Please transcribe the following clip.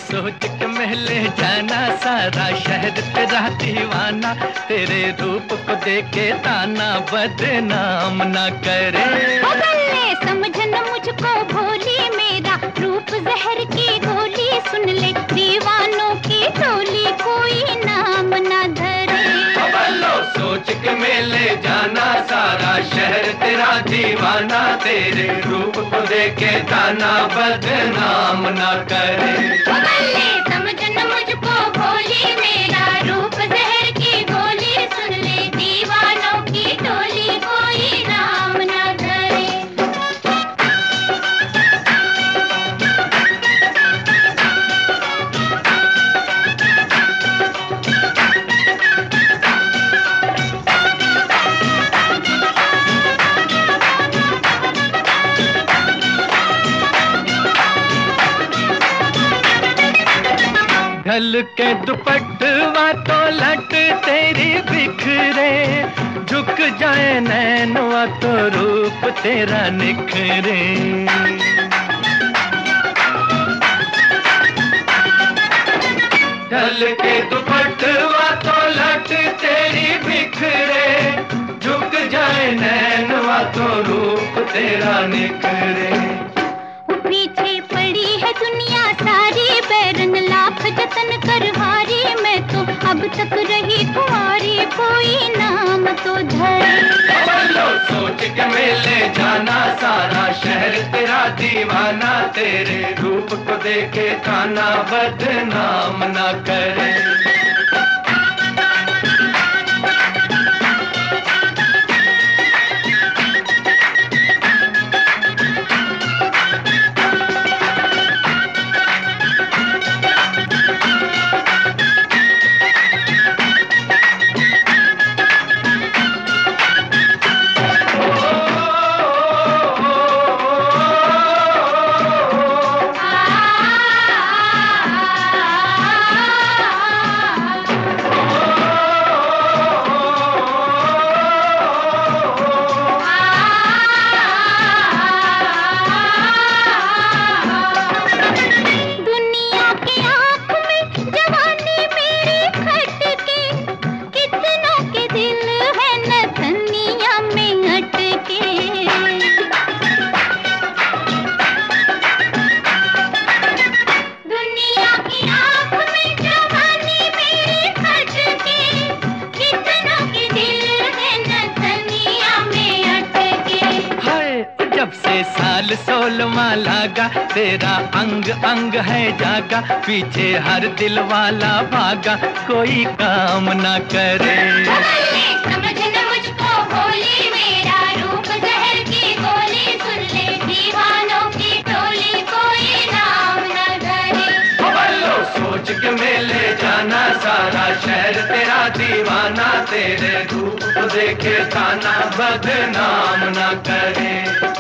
सोच के महले जाना, सारा शहर तेरा दीवाना, तेरे रूप को देखे ताना बदनाम ना करे। समझ न मुझको भोली, मेरा रूप जहर की गोली, सुन ले दीवानों की टोली, कोई नाम ना धरे। सोच के मेले जाना, सारा शहर तेरा दीवाना, तेरे रूप को देखे ताना बदनाम ना करे। समझ न मुझको भोली, मेरा रूप जहर की गोली, सुन ले दीवानों की टोली, कोई नाम ना धरे। ढल के दुपट्टवा तो लट तेरी बिखरे, झुक जाए नैनवा तो रूप तेरा निखरे। ढल के दुपट्टवा तो लट तेरी बिखरे, झुक जाए नैनवा तो रूप तेरा निखरे। पीछे पड़ी है दुनिया सारी, बैरन लाख जतन कर हारी, मैं तो अब तक रही कुंवारी, कोई नाम तो धरे। सोच के मेले जाना, सारा शहर तेरा दीवाना, तेरे रूप को देखे ताना बदनाम ना करे। साल 16वां लागा, तेरा अंग अंग है जागा, पीछे हर दिल वाला भागा, कोई काम ना करे। समझ न मुझको भोली, मेरा रूप जहर की गोली, सुन ले दीवानों की टोली, कोई नाम ना धरे। सोच के मेले जाना, सारा शहर तेरा दीवाना, तेरे रूप को देखे ताना बदनाम ना करे।